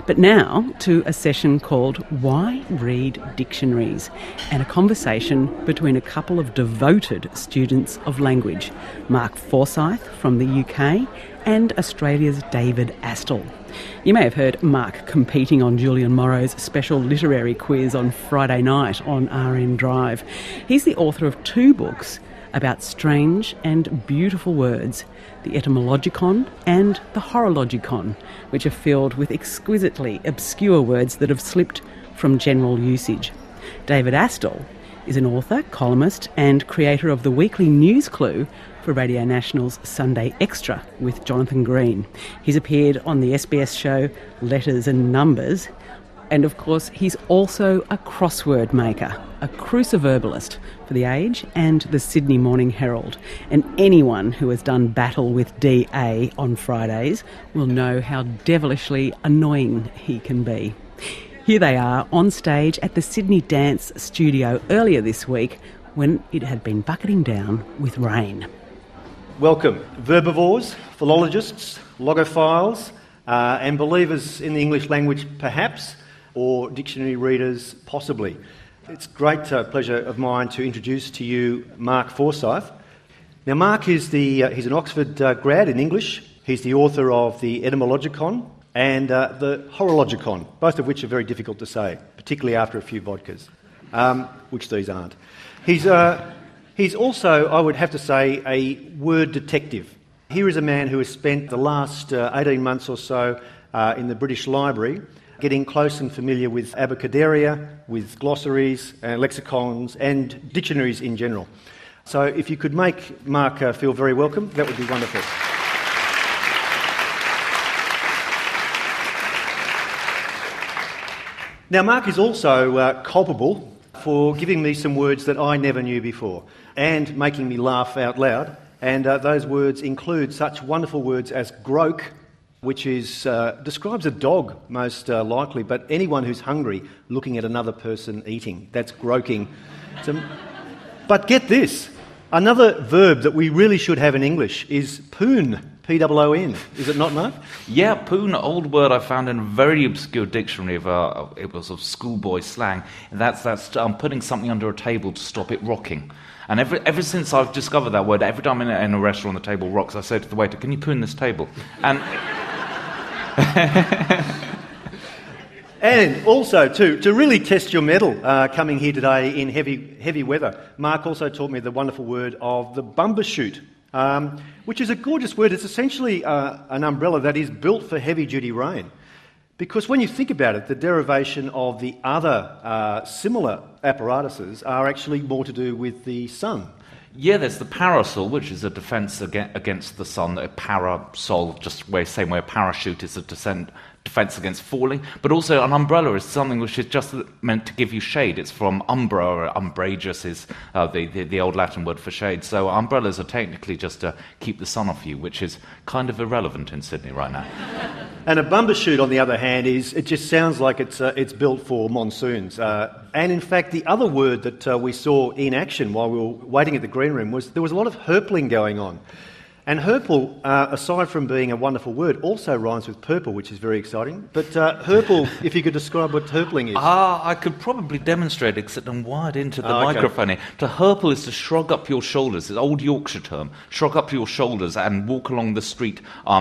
But now to a session called Why Read Dictionaries, and a conversation between a couple of devoted students of language, Mark Forsyth from the UK and Australia's David Astle. You may have heard Mark competing on Julian Morrow's special literary quiz on Friday night on RN Drive. He's the author of 2 books about strange and beautiful words, the Etymologicon and the Horologicon, which are filled with exquisitely obscure words that have slipped from general usage. David Astle is an author, columnist and creator of the weekly News Clue for Radio National's Sunday Extra with Jonathan Green. He's appeared on the SBS show Letters and Numbers, and of course he's also a crossword maker, a cruciverbalist for The Age and the Sydney Morning Herald. And anyone who has done battle with DA on Fridays will know how devilishly annoying he can be. Here they are on stage at the Sydney Dance Studio earlier this week when it had been bucketing down with rain. Welcome, verbivores, philologists, logophiles, and believers in the English language perhaps, or dictionary readers possibly. It's a great pleasure of mine to introduce to you Mark Forsyth. Now Mark is he's an Oxford grad in English. He's the author of the Etymologicon and the Horologicon, both of which are very difficult to say, particularly after a few vodkas, which these aren't. He's also, I would have to say, a word detective. Here is a man who has spent the last 18 months or so in the British Library getting close and familiar with abacaderia, with glossaries and lexicons and dictionaries in general. So if you could make Mark feel very welcome, that would be wonderful. Now Mark is also culpable for giving me some words that I never knew before and making me laugh out loud. And those words include such wonderful words as groak, which describes a dog most likely, but anyone who's hungry looking at another person eating. That's groaking. But get this, another verb that we really should have in English is poon, P-O-O-N. Is it not, Mark? Yeah, poon, old word I found in a very obscure dictionary it was of schoolboy slang. That's putting something under a table to stop it rocking. And ever since I've discovered that word, every time in a restaurant the table rocks, I say to the waiter, "Can you poon this table?" And and also, to really test your mettle coming here today in heavy weather, Mark also taught me the wonderful word of the bumbershoot, which is a gorgeous word. It's essentially an umbrella that is built for heavy-duty rain. Because when you think about it, the derivation of the other similar apparatuses are actually more to do with the sun. Yeah, there's the parasol, which is a defence against the sun. A parasol, just same way a parachute is a defence against falling. But also an umbrella is something which is just meant to give you shade. It's from umbra, or umbrageus is the old Latin word for shade. So umbrellas are technically just to keep the sun off you, which is kind of irrelevant in Sydney right now. And a bumbershoot, on the other hand, it just sounds like it's built for monsoons. And in fact, the other word that we saw in action while we were waiting at the green room was there was a lot of herpling going on. And herple, aside from being a wonderful word, also rhymes with purple, which is very exciting. But herple, if you could describe what herpling is. I could probably demonstrate, except I'm wired into the microphone here. To herple is to shrug up your shoulders. It's an old Yorkshire term. Shrug up your shoulders and walk along the street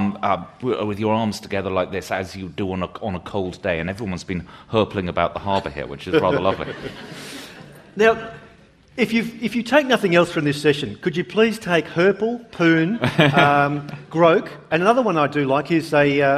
with your arms together like this, as you do on a cold day. And everyone's been herpling about the harbour here, which is rather lovely. Now, if you take nothing else from this session, could you please take herple, poon, groak, and another one I do like is is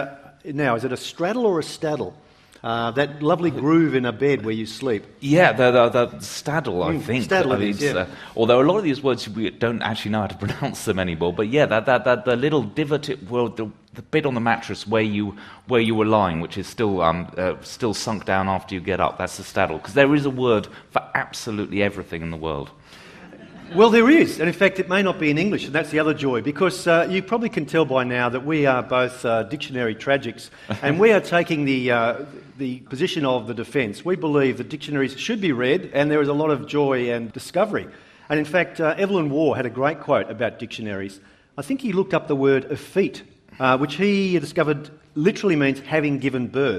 it a straddle or a staddle? That lovely groove in a bed where you sleep. Yeah, the staddle, I think. Staddle it is, yeah. Although a lot of these words we don't actually know how to pronounce them anymore. But yeah, the little divot, the bit on the mattress where you were lying, which is still sunk down after you get up. That's the staddle, because there is a word for absolutely everything in the world. Well, there is, and in fact it may not be in English, and that's the other joy, because you probably can tell by now that we are both dictionary tragics, and we are taking the position of the defence. We believe that dictionaries should be read, and there is a lot of joy and discovery. And in fact, Evelyn Waugh had a great quote about dictionaries. I think he looked up the word effete, which he discovered literally means having given birth.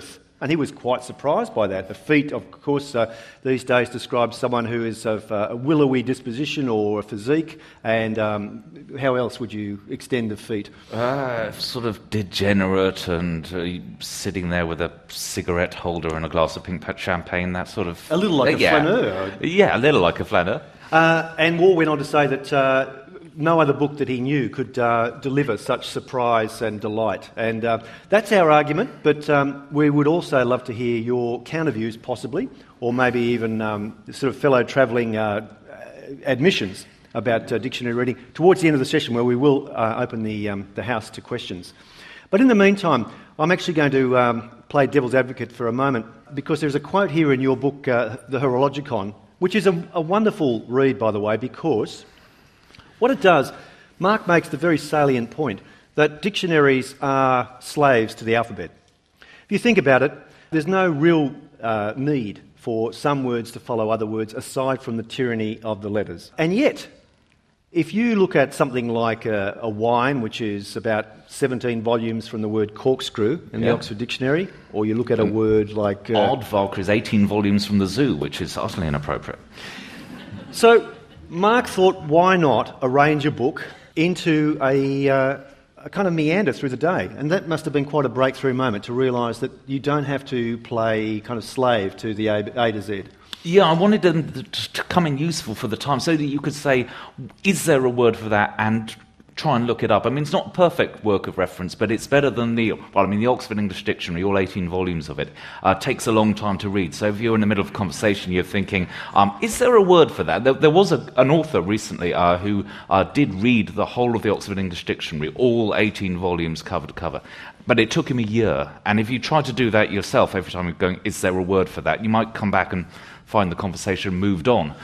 And he was quite surprised by that. The feet, of course, these days describes someone who is of a willowy disposition or a physique. And how else would you extend the feet? Sort of degenerate and sitting there with a cigarette holder and a glass of pink champagne, that sort of... A little like a flaneur. Yeah, a little like a flaneur. And Waugh went on to say that no other book that he knew could deliver such surprise and delight. And that's our argument, but we would also love to hear your counter views, possibly, or maybe even sort of fellow travelling admissions about dictionary reading towards the end of the session, where we will open the house to questions. But in the meantime, I'm actually going to play devil's advocate for a moment, because there's a quote here in your book, The Horologicon, which is a wonderful read, by the way, because what it does, Mark makes the very salient point that dictionaries are slaves to the alphabet. If you think about it, there's no real need for some words to follow other words aside from the tyranny of the letters. And yet, if you look at something like a wine, which is about 17 volumes from the word corkscrew in the Oxford Dictionary, or you look at a word like... Aardvark is 18 volumes from the zoo, which is utterly inappropriate. So Mark thought, why not arrange a book into a kind of meander through the day? And that must have been quite a breakthrough moment to realise that you don't have to play kind of slave to the A to Z. Yeah, I wanted them to come in useful for the time, so that you could say, is there a word for that, and try and look it up. I mean, it's not a perfect work of reference, but it's better than the Oxford English Dictionary, all 18 volumes of it, takes a long time to read. So if you're in the middle of a conversation, you're thinking, is there a word for that? There was an author recently who did read the whole of the Oxford English Dictionary, all 18 volumes cover to cover. But it took him a year. And if you try to do that yourself every time you're going, is there a word for that? You might come back and find the conversation moved on.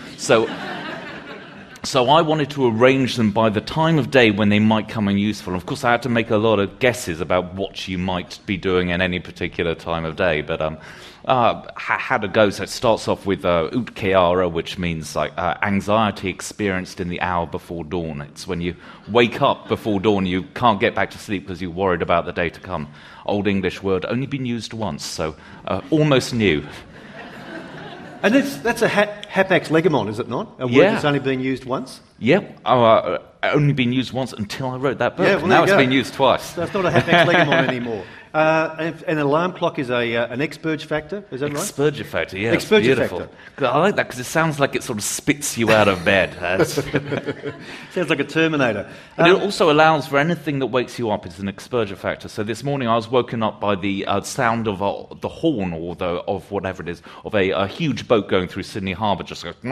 So I wanted to arrange them by the time of day when they might come in useful. Of course, I had to make a lot of guesses about what you might be doing at any particular time of day. But had a go. So it starts off with ut keara, which means like anxiety experienced in the hour before dawn. It's when you wake up before dawn, you can't get back to sleep because you're worried about the day to come. Old English word, only been used once, so almost new. And that's a hapax legamon, is it not? A word that's only been used once? Yep, only been used once until I wrote that book. Yeah, well, now it's been used twice. So it's not a hapax legamon anymore. An alarm clock is an expurgafactor, is that right? Expurgafactor, yeah, it's beautiful. I like that because it sounds like it sort of spits you out of bed. Sounds like a Terminator. But it also allows for anything that wakes you up. It's an expurgafactor. So this morning I was woken up by the sound of the horn or of whatever it is, of a huge boat going through Sydney Harbour, just like...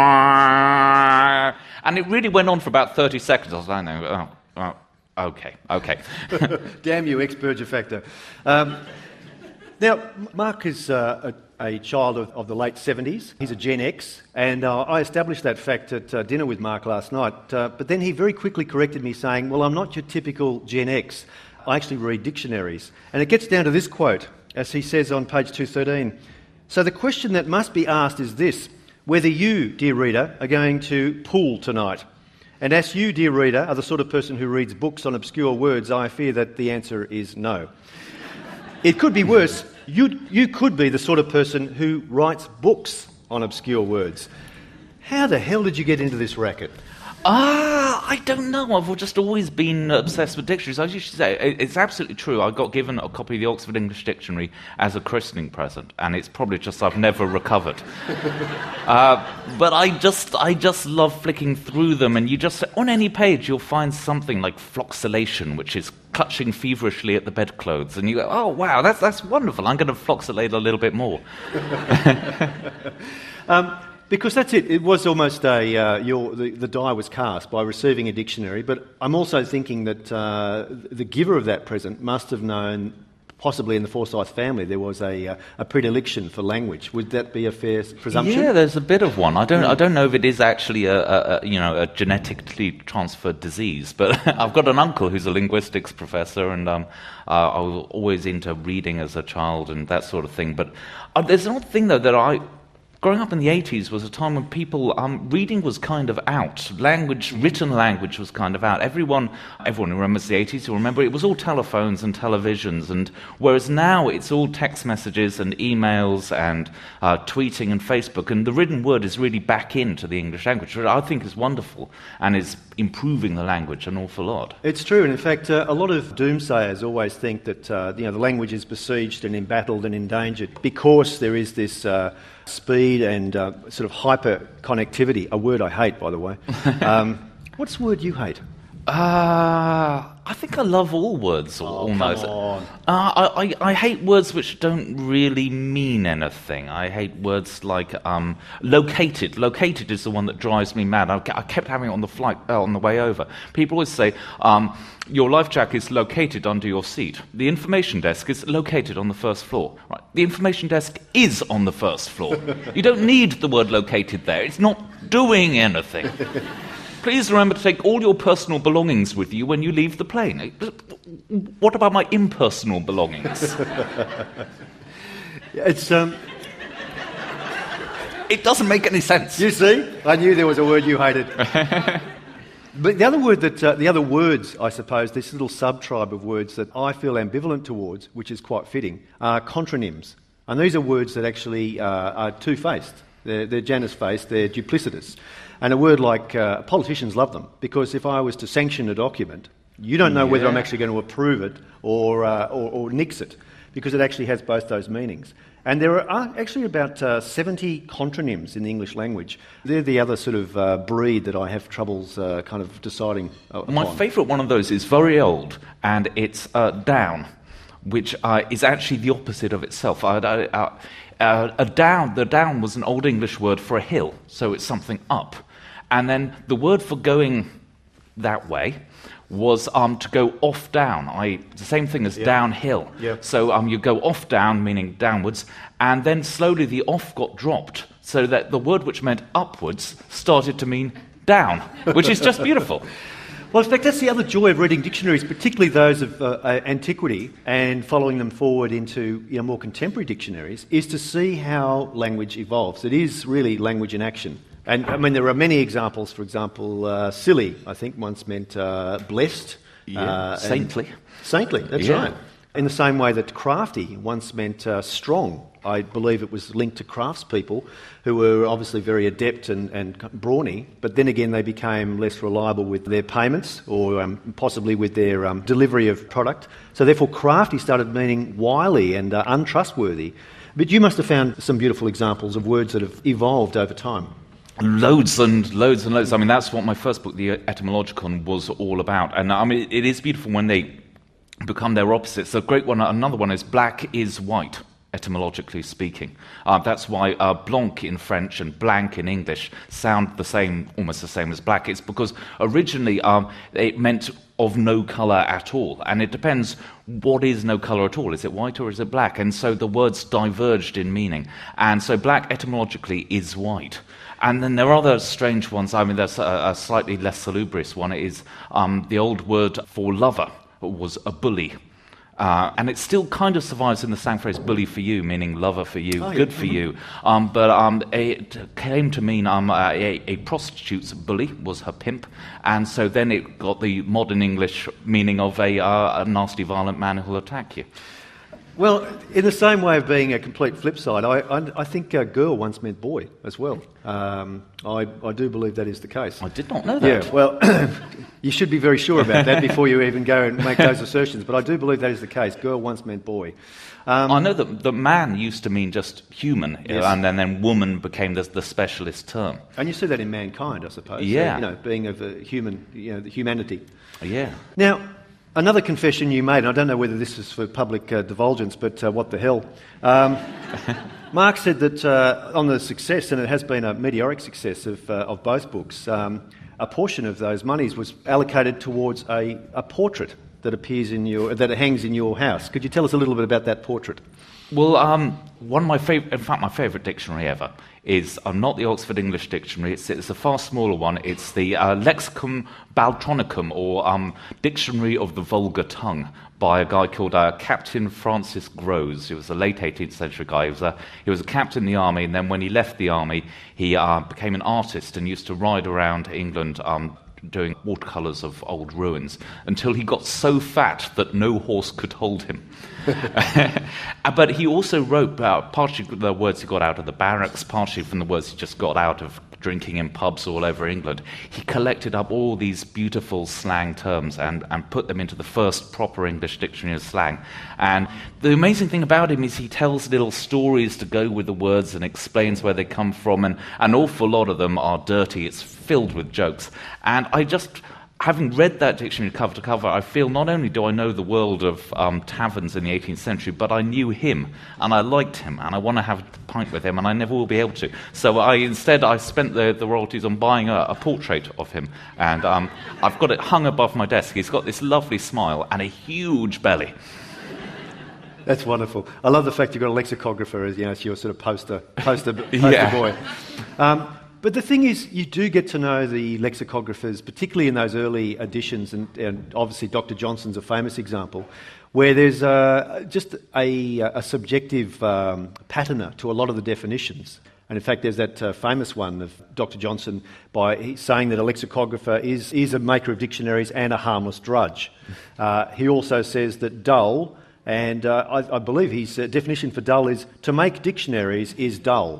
And it really went on for about 30 seconds. I was like, no, okay. Damn you, expurgafactor. Now, Mark is a child of the late 70s. He's a Gen X, and I established that fact at dinner with Mark last night. But then he very quickly corrected me, saying, well, I'm not your typical Gen X. I actually read dictionaries. And it gets down to this quote, as he says on page 213. So the question that must be asked is this: whether you, dear reader, are going to pool tonight. And as you, dear reader, are the sort of person who reads books on obscure words, I fear that the answer is no. It could be worse. You could be the sort of person who writes books on obscure words. How the hell did you get into this racket? I don't know. I've just always been obsessed with dictionaries. I used to say, it's absolutely true. I got given a copy of the Oxford English Dictionary as a christening present, and it's probably just I've never recovered. But I just love flicking through them, and you just, on any page, you'll find something like floxylation, which is clutching feverishly at the bedclothes, and you go, oh, wow, that's wonderful. I'm going to floxylate a little bit more. Because that's it. It was almost the die was cast by receiving a dictionary, but I'm also thinking that the giver of that present must have known, possibly in the Forsyth family, there was a predilection for language. Would that be a fair presumption? Yeah, there's a bit of one. I don't know if it is actually a genetically transferred disease, but I've got an uncle who's a linguistics professor, and I was always into reading as a child and that sort of thing. But there's an odd thing, though, that I growing up in the 80s was a time when people, reading was kind of out. Written language was kind of out. Everyone who remembers the 80s will remember it was all telephones and televisions, and whereas now it's all text messages and emails and tweeting and Facebook, and the written word is really back into the English language, which I think is wonderful and is improving the language an awful lot. It's true, and in fact, a lot of doomsayers always think that the language is besieged and embattled and endangered because there is this speed and sort of hyper connectivity. A word I hate, by the way. What's the word you hate? I think I love all words almost. Come on. I hate words which don't really mean anything. I hate words like located. Located is the one that drives me mad. I kept having it on the flight on the way over. People always say, your life jacket is located under your seat. The information desk is located on the first floor. Right. The information desk is on the first floor. You don't need the word located there. It's not doing anything. Please remember to take all your personal belongings with you when you leave the plane. What about my impersonal belongings? It's It doesn't make any sense. You see, I knew there was a word you hated. But the other words, I suppose, this little sub-tribe of words that I feel ambivalent towards, which is quite fitting, are contronyms. And these are words that actually are two-faced. They're Janus-faced, they're duplicitous. And a word like politicians love them, because if I was to sanction a document, you don't know whether I'm actually going to approve it or nix it, because it actually has both those meanings. And there are actually about 70 contronyms in the English language. They're the other sort of breed that I have troubles kind of deciding upon. My favourite one of those is very old, and it's down, which is actually the opposite of itself. The down was an Old English word for a hill, so it's something up. And then the word for going that way was to go off down, the same thing as downhill. Yeah. So you go off down, meaning downwards, and then slowly the off got dropped, so that the word which meant upwards started to mean down, which is just beautiful. Well, in fact, that's the other joy of reading dictionaries, particularly those of antiquity, and following them forward into more contemporary dictionaries, is to see how language evolves. It is really language in action. And, I mean, there are many examples. For example, silly, I think, once meant blessed. Saintly. Saintly, that's right. In the same way that crafty once meant strong. I believe it was linked to craftspeople who were obviously very adept and brawny, but then again they became less reliable with their payments or possibly with their delivery of product. So therefore crafty started meaning wily and untrustworthy. But you must have found some beautiful examples of words that have evolved over time. Loads and loads and loads. I mean, that's what my first book, The Etymologicon, was all about. And I mean, it is beautiful when they become their opposites. A great one, another one is black is white, etymologically speaking. That's why blanc in French and blank in English sound the same, almost the same as black. It's because originally it meant of no colour at all. And it depends, what is no colour at all? Is it white or is it black? And so the words diverged in meaning. And so black etymologically is white. And then there are other strange ones. I mean, there's a slightly less salubrious one. It is the old word for lover was a bully. And it still kind of survives in the slang phrase bully for you, meaning lover for you, good for you. But it came to mean a prostitute's bully was her pimp. And so then it got the modern English meaning of a nasty, violent man who will attack you. Well, in the same way of being a complete flip side, I think girl once meant boy as well. I do believe that is the case. I did not know that. Yeah, well, you should be very sure about that before you even go and make those assertions, but I do believe that is the case. Girl once meant boy. I know that the man used to mean just human, yes. And then woman became the specialist term. And you see that in mankind, I suppose. Yeah. Being of a human, the humanity. Yeah. Now, another confession you made, and I don't know whether this is for public divulgence, but what the hell. Mark said that on the success, and it has been a meteoric success of both books, a portion of those monies was allocated towards a portrait that appears that hangs in your house. Could you tell us a little bit about that portrait? Well, one of my favourite dictionary ever is not the Oxford English Dictionary. It's a far smaller one. It's the Lexicon Baltronicum, or Dictionary of the Vulgar Tongue, by a guy called Captain Francis Grose. He was a late 18th century guy. He was a captain in the army, and then when he left the army, he became an artist and used to ride around England doing watercolours of old ruins, until he got so fat that no horse could hold him. But he also wrote partially the words he got out of the barracks, partially from the words he just got out of drinking in pubs all over England. He collected up all these beautiful slang terms and put them into the first proper English dictionary of slang. And the amazing thing about him is he tells little stories to go with the words and explains where they come from, and an awful lot of them are dirty. It's filled with jokes. And having read that dictionary cover to cover, I feel not only do I know the world of taverns in the 18th century, but I knew him, and I liked him, and I want to have a pint with him, and I never will be able to. So I spent the royalties on buying a portrait of him, and I've got it hung above my desk. He's got this lovely smile and a huge belly. That's wonderful. I love the fact you've got a lexicographer as your sort of poster Yeah. boy. But the thing is, you do get to know the lexicographers, particularly in those early editions, and obviously Dr. Johnson's a famous example, where there's just a subjective patina to a lot of the definitions. And in fact, there's that famous one of Dr. Johnson saying that a lexicographer is a maker of dictionaries and a harmless drudge. He also says that dull, and I believe his definition for dull is to make dictionaries is dull.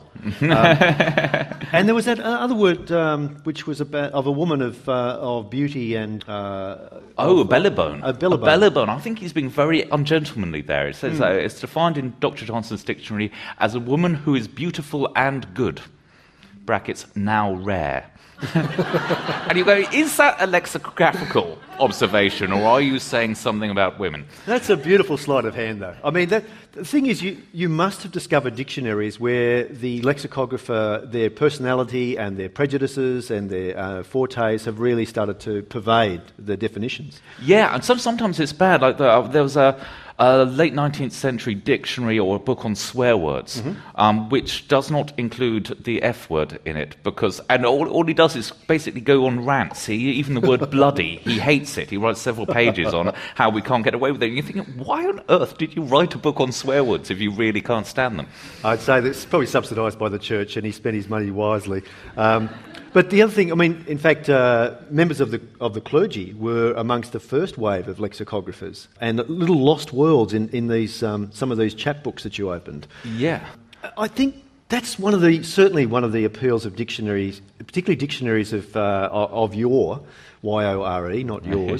And there was that other word which was of a woman of beauty and... a bellibone. A bellibone. A bellibone. I think he's being very ungentlemanly there. It says it's defined in Dr. Johnson's dictionary as a woman who is beautiful and good. Brackets, now rare. And you go, is that a lexicographical observation, or are you saying something about women? That's a beautiful sleight of hand, though. I mean, the thing is, you must have discovered dictionaries where the lexicographer, their personality and their prejudices and their fortes have really started to pervade the definitions. Yeah, and sometimes it's bad. Like there was a late 19th century dictionary or a book on swear words, which does not include the F word in it, and all he does is basically go on rants. Even the word bloody, he hates it. He writes several pages on how we can't get away with it. And you're thinking, why on earth did you write a book on swear words if you really can't stand them? I'd say that's probably subsidised by the church, and he spent his money wisely. But the other thing, I mean, in fact, members of the clergy were amongst the first wave of lexicographers, and little lost worlds in these some of these chapbooks that you opened. Yeah, I think that's certainly one of the appeals of dictionaries, particularly dictionaries of yore, Y-O-R-E, not yours.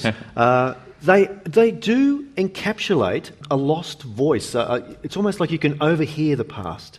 They do encapsulate a lost voice. It's almost like you can overhear the past.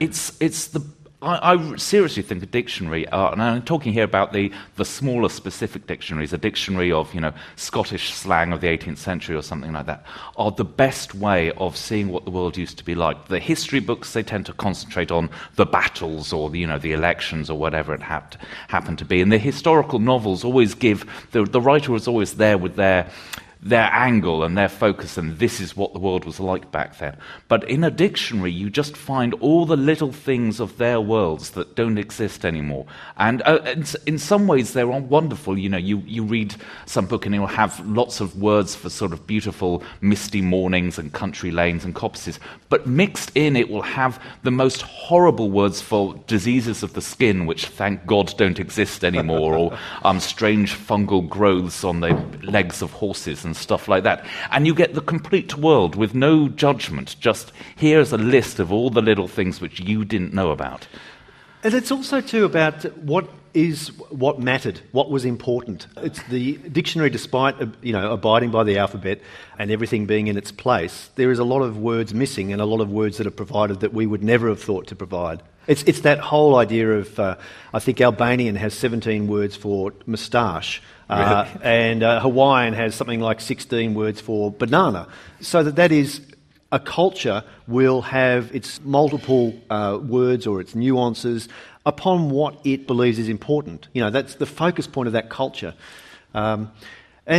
I seriously think a dictionary, and I'm talking here about the smaller specific dictionaries, a dictionary of Scottish slang of the 18th century or something like that, are the best way of seeing what the world used to be like. The history books, they tend to concentrate on the battles or the elections or whatever it happened to be, and the historical novels always give the writer was always there with their angle and their focus, and this is what the world was like back then. But in a dictionary, you just find all the little things of their worlds that don't exist anymore. And in some ways, they're wonderful. You read some book and it will have lots of words for sort of beautiful, misty mornings and country lanes and coppices. But mixed in, it will have the most horrible words for diseases of the skin, which, thank God, don't exist anymore, or strange fungal growths on the legs of horses and stuff like that. And you get the complete world with no judgment, just here's a list of all the little things which you didn't know about. And it's also too about what mattered, what was important. It's the dictionary, despite abiding by the alphabet and everything being in its place, there is a lot of words missing and a lot of words that are provided that we would never have thought to provide. It's that whole idea of, I think Albanian has 17 words for moustache, Really? and Hawaiian has something like 16 words for banana. So that is, a culture will have its multiple words or its nuances upon what it believes is important. That's the focus point of that culture. And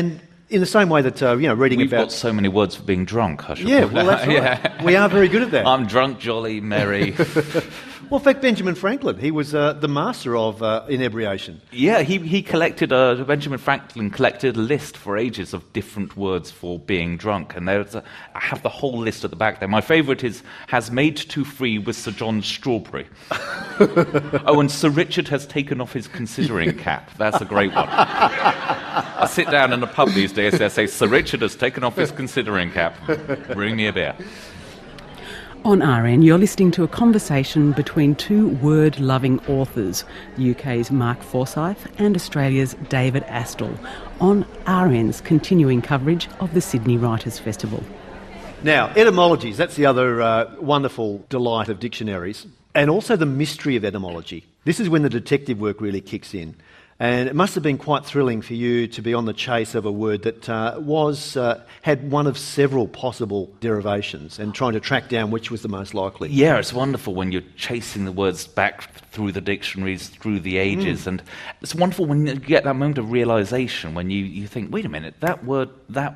in the same way that, reading We've about... got so many words for being drunk, I should Yeah, put well, that. that's right. We are very good at that. I'm drunk, jolly, merry. Well, in fact, Benjamin Franklin, he was the master of inebriation. Yeah, he collected, Benjamin Franklin collected a list for ages of different words for being drunk, and I have the whole list at the back there. My favourite is, has made too free with Sir John Strawberry. Oh, and Sir Richard has taken off his considering cap. That's a great one. I sit down in a pub these days, they say, Sir Richard has taken off his considering cap. Bring me a beer. On RN, you're listening to a conversation between two word-loving authors, the UK's Mark Forsyth and Australia's David Astle, on RN's continuing coverage of the Sydney Writers' Festival. Now, etymologies, that's the other wonderful delight of dictionaries, and also the mystery of etymology. This is when the detective work really kicks in. And it must have been quite thrilling for you to be on the chase of a word that had one of several possible derivations and trying to track down which was the most likely. Yeah, it's wonderful when you're chasing the words back through the dictionaries, through the ages, and it's wonderful when you get that moment of realisation when you think, wait a minute, that word,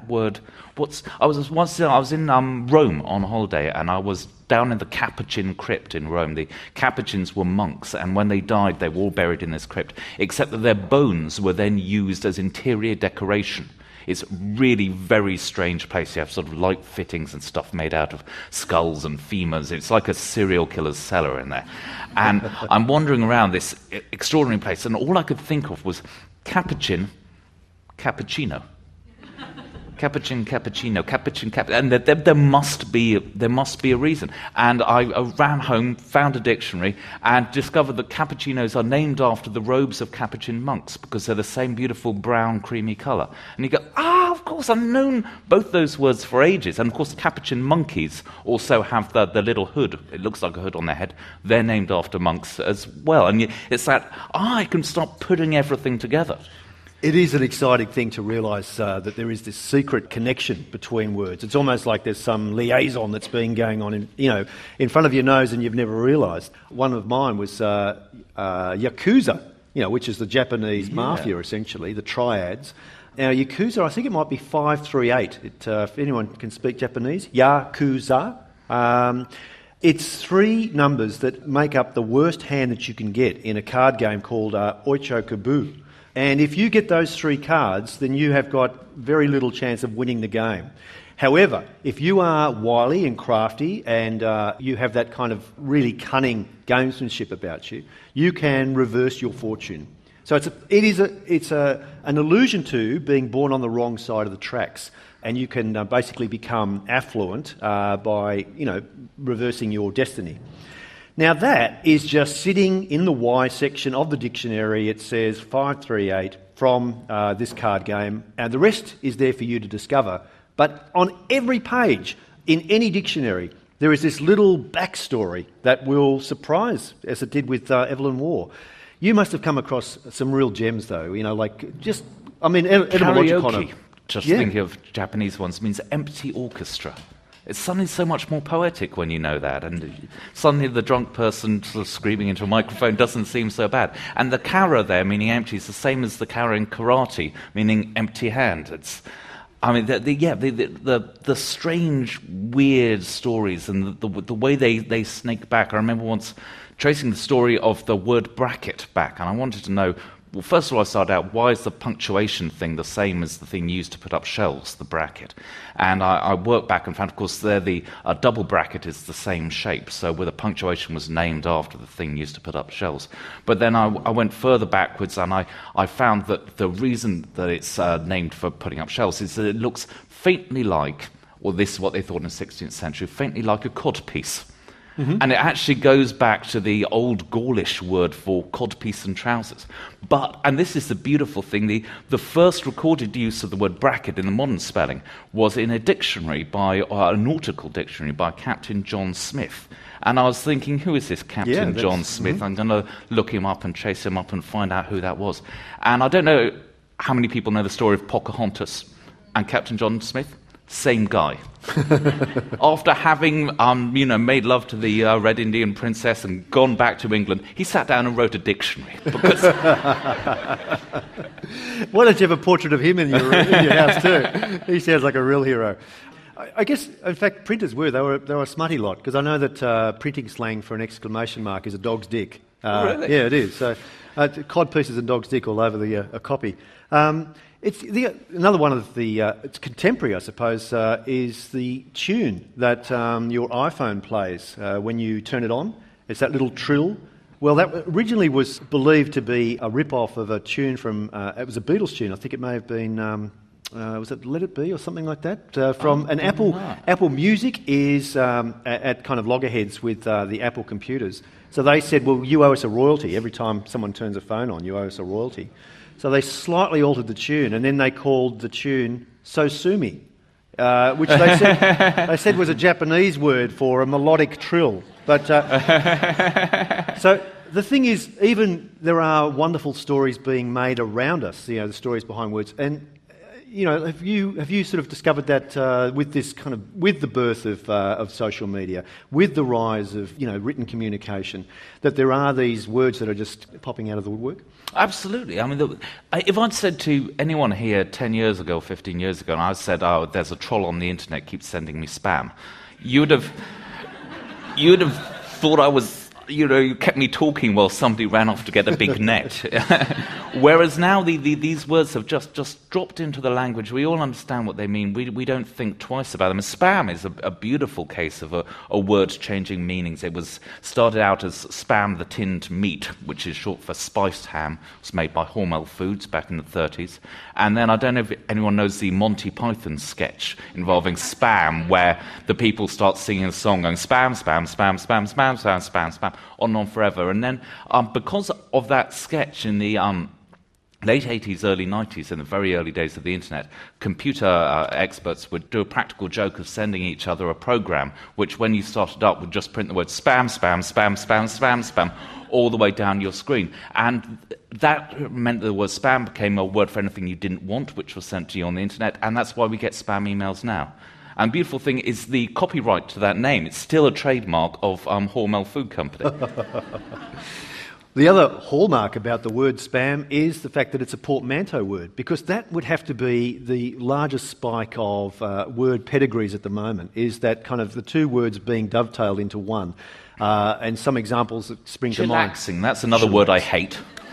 I was in Rome on holiday, and I was down in the Capuchin crypt in Rome. The Capuchins were monks, and when they died, they were all buried in this crypt, except that their bones were then used as interior decoration. It's really very strange place. You have sort of light fittings and stuff made out of skulls and femurs. It's like a serial killer's cellar in there. And I'm wandering around this extraordinary place, and all I could think of was Capuchin, cappuccino. Capuchin, cappuccino, Capuchin, and there must be a reason. And I ran home, found a dictionary, and discovered that cappuccinos are named after the robes of Capuchin monks because they're the same beautiful brown, creamy colour. And you go, of course, I've known both those words for ages. And of course, Capuchin monkeys also have the little hood. It looks like a hood on their head. They're named after monks as well. And it's that I can start putting everything together. It is an exciting thing to realise that there is this secret connection between words. It's almost like there's some liaison that's been going on in front of your nose and you've never realised. One of mine was Yakuza, which is the Japanese mafia, essentially, the triads. Now, Yakuza, I think it might be 538. If anyone can speak Japanese, Yakuza. It's three numbers that make up the worst hand that you can get in a card game called Oichokabu. And if you get those three cards, then you have got very little chance of winning the game. However, if you are wily and crafty and you have that kind of really cunning gamesmanship about you, you can reverse your fortune. So it's an allusion to being born on the wrong side of the tracks, and you can basically become affluent by reversing your destiny. Now that is just sitting in the Y section of the dictionary. It says 538 from this card game, and the rest is there for you to discover. But on every page in any dictionary, there is this little backstory that will surprise, as it did with Evelyn Waugh. You must have come across some real gems, though. Karaoke. Thinking of Japanese ones means empty orchestra. It's suddenly so much more poetic when you know that, and suddenly the drunk person sort of screaming into a microphone doesn't seem so bad. And the kara there, meaning empty, is the same as the kara in karate, meaning empty hand. The strange, weird stories and the way they snake back. I remember once tracing the story of the word bracket back, and I wanted to know. Well, first of all, I started out, why is the punctuation thing the same as the thing used to put up shelves, the bracket? And I worked back and found, of course, a double bracket is the same shape, so where the punctuation was named after the thing used to put up shelves. But then I went further backwards, and I found that the reason that it's named for putting up shelves is that it looks faintly like, or this is what they thought in the 16th century, faintly like a codpiece. Mm-hmm. And it actually goes back to the old Gaulish word for codpiece and trousers. And this is the beautiful thing, the first recorded use of the word bracket in the modern spelling was in a dictionary a nautical dictionary by Captain John Smith. And I was thinking, who is this Captain John Smith? Mm-hmm. I'm going to look him up and chase him up and find out who that was. And I don't know how many people know the story of Pocahontas and Captain John Smith. Same guy. After having, made love to the Red Indian princess and gone back to England, he sat down and wrote a dictionary. Because Why don't you have a portrait of him in your house too? He sounds like a real hero. I guess, in fact, printers were a smutty lot, because I know that printing slang for an exclamation mark is a dog's dick. Really? Yeah, it is. So, cod pieces and dog's dick all over a copy. Another one of the it's contemporary, I suppose, is the tune that your iPhone plays when you turn it on. It's that little trill. Well, that originally was believed to be a rip-off of a tune from... it was a Beatles tune. I think it may have been... was it Let It Be or something like that? Apple Music is at kind of loggerheads with the Apple computers. So they said, well, you owe us a royalty. Every time someone turns a phone on, you owe us a royalty. So they slightly altered the tune, and then they called the tune So Sue Me, which they said was a Japanese word for a melodic trill. But so the thing is, even there are wonderful stories being made around us, the stories behind words. And have you sort of discovered that with the birth of social media, with the rise of written communication, that there are these words that are just popping out of the woodwork? Absolutely. I mean, if I'd said to anyone here 10 years ago, 15 years ago, and I said, "Oh, there's a troll on the internet keeps sending me spam," you'd have thought I was. You kept me talking while somebody ran off to get a big net. Whereas now these words have just dropped into the language. We all understand what they mean. We don't think twice about them. And spam is a beautiful case of a word changing meanings. It was started out as spam the tinned meat, which is short for spiced ham. It was made by Hormel Foods back in the 30s. And then I don't know if anyone knows the Monty Python sketch involving spam, where the people start singing a song going spam, spam, spam, spam, spam, spam, spam, spam, on and on forever. And then because of that sketch in the late 80s, early 90s, in the very early days of the internet, computer experts would do a practical joke of sending each other a program which, when you started up, would just print the word spam, spam, spam, spam, spam, spam, all the way down your screen. And that meant that the word spam became a word for anything you didn't want, which was sent to you on the internet, and that's why we get spam emails now. And the beautiful thing is the copyright to that name. It's still a trademark of Hormel Food Company. The other hallmark about the word spam is the fact that it's a portmanteau word, because that would have to be the largest spike of word pedigrees at the moment, is that kind of the two words being dovetailed into one. And some examples that spring to mind. Chillaxing, that's another word I hate.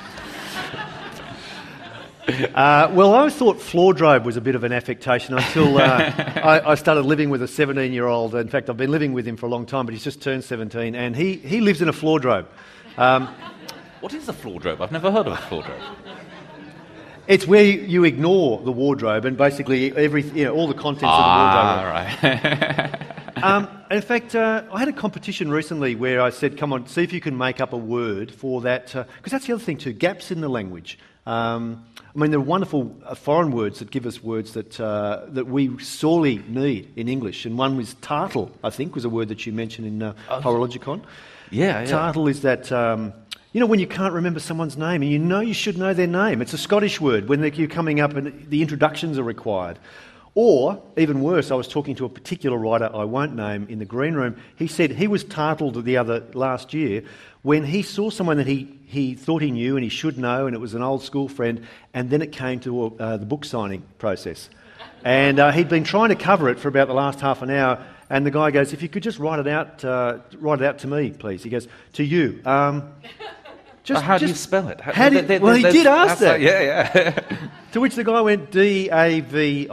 Well, I always thought floor-drobe was a bit of an affectation until I started living with a 17-year-old. In fact, I've been living with him for a long time, but he's just turned 17, and he lives in a floor-drobe. What is a floor-drobe? I've never heard of a floor-drobe. It's where you ignore the wardrobe and basically all the contents of the wardrobe. Right. In fact, I had a competition recently where I said, come on, see if you can make up a word for that, because that's the other thing too, gaps in the language. I mean, there are wonderful foreign words that give us words that we sorely need in English, and one was tartle, I think, was a word that you mentioned in Horologicon. Yeah. Tartle is that, when you can't remember someone's name, and you should know their name. It's a Scottish word when you're coming up and the introductions are required. Or, even worse, I was talking to a particular writer I won't name in the green room. He said he was tartled last year when he saw someone that he thought he knew and he should know, and it was an old school friend, and then it came to the book signing process. And he'd been trying to cover it for about the last half an hour, and the guy goes, if you could just write it out to me, please. He goes, to you. How do you spell it? He did ask that. Yeah. To which the guy went, D-A-V-I-D.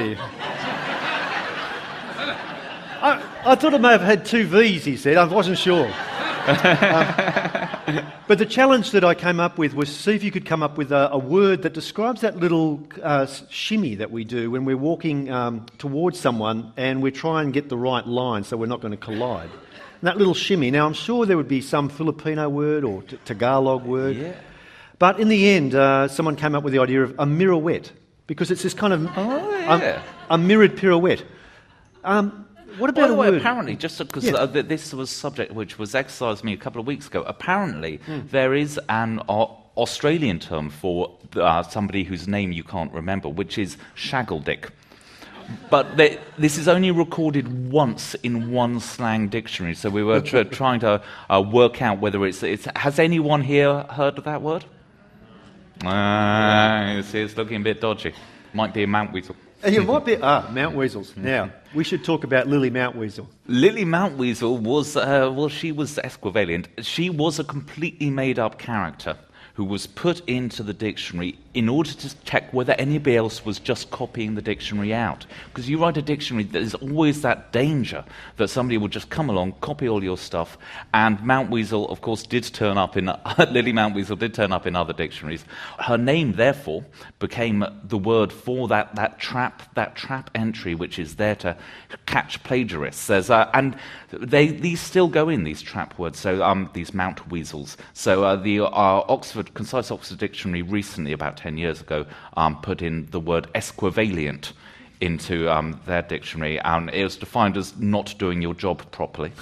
I thought it may have had two V's, he said. I wasn't sure. But the challenge that I came up with was see if you could come up with a word that describes that little shimmy that we do when we're walking towards someone and we try and get the right line so we're not going to collide. And that little shimmy. Now, I'm sure there would be some Filipino word or Tagalog word. Yeah. But in the end, someone came up with the idea of a mirouette, because it's this kind of a mirrored pirouette. What about a word? Apparently, just because this was a subject which was exercised me a couple of weeks ago, apparently there is an Australian term for somebody whose name you can't remember, which is shaggledick. But this is only recorded once in one slang dictionary, so we were trying to work out whether it's... Has anyone here heard of that word? You see, it's looking a bit dodgy. Might be a Mount Weasel. It might be Mount Weasels. Now, we should talk about Lily Mount Weasel. Lily Mount Weasel was, she was Esquivalent. She was a completely made-up character who was put into the dictionary in order to check whether anybody else was just copying the dictionary out. Because you write a dictionary, there's always that danger that somebody will just come along, copy all your stuff, and Mount Weasel, of course, did turn up in Lily Mount Weasel did turn up in other dictionaries. Her name, therefore, became the word for that trap entry, which is there to catch plagiarists. And these still go in, these trap words, so these Mount Weasels. So the Concise Oxford Dictionary recently, about 10 years ago, put in the word esquivalent into their dictionary, and it was defined as not doing your job properly.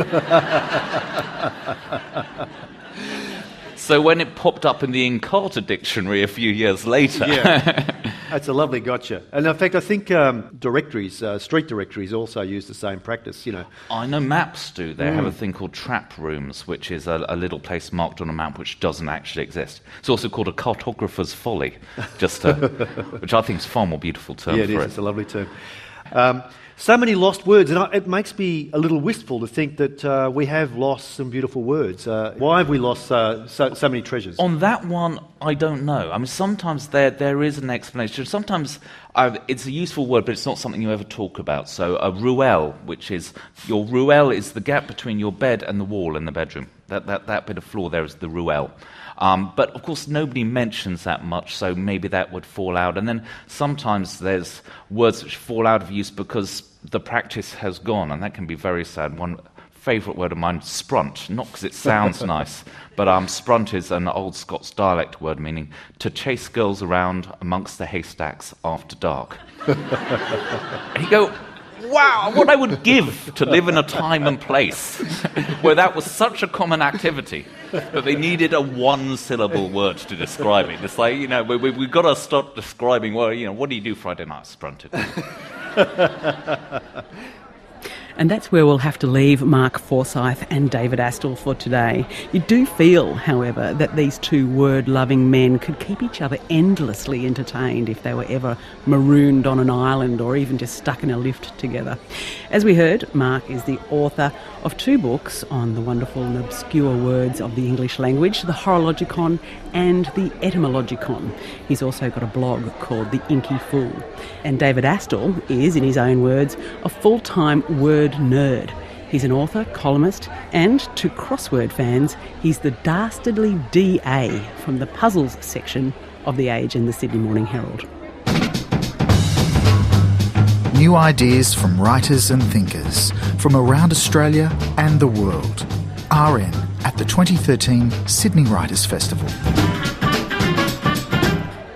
So when it popped up in the Encarta Dictionary a few years later... Yeah. That's a lovely gotcha. And in fact, I think directories, street directories also use the same practice, you know. I know maps do. They have a thing called trap rooms, which is a little place marked on a map which doesn't actually exist. It's also called a cartographer's folly, which I think is a far more beautiful term for it. Yeah, it is. It's a lovely term. So many lost words, and it makes me a little wistful to think that we have lost some beautiful words. Why have we lost so many treasures? On that one, I don't know. I mean, sometimes there is an explanation. Sometimes it's a useful word, but it's not something you ever talk about. So a ruelle, which is, your ruelle is the gap between your bed and the wall in the bedroom. That bit of floor there is the ruelle. But, of course, nobody mentions that much, so maybe that would fall out. And then sometimes there's words which fall out of use because the practice has gone, and that can be very sad. One favourite word of mine, sprunt, not because it sounds nice, but sprunt is an old Scots dialect word meaning to chase girls around amongst the haystacks after dark. And you go... Wow, what I would give to live in a time and place where that was such a common activity that they needed a one-syllable word to describe it. It's like, we've got to stop describing, what do you do Friday night? Sprunted. And that's where we'll have to leave Mark Forsyth and David Astle for today. You do feel, however, that these two word-loving men could keep each other endlessly entertained if they were ever marooned on an island or even just stuck in a lift together. As we heard, Mark is the author of 2 books on the wonderful and obscure words of the English language, the Horologicon and the Etymologicon. He's also got a blog called The Inky Fool. And David Astle is, in his own words, a full-time word nerd. He's an author, columnist, and to crossword fans, he's the dastardly DA from the puzzles section of The Age and the Sydney Morning Herald. New ideas from writers and thinkers from around Australia and the world. RN at the 2013 Sydney Writers' Festival.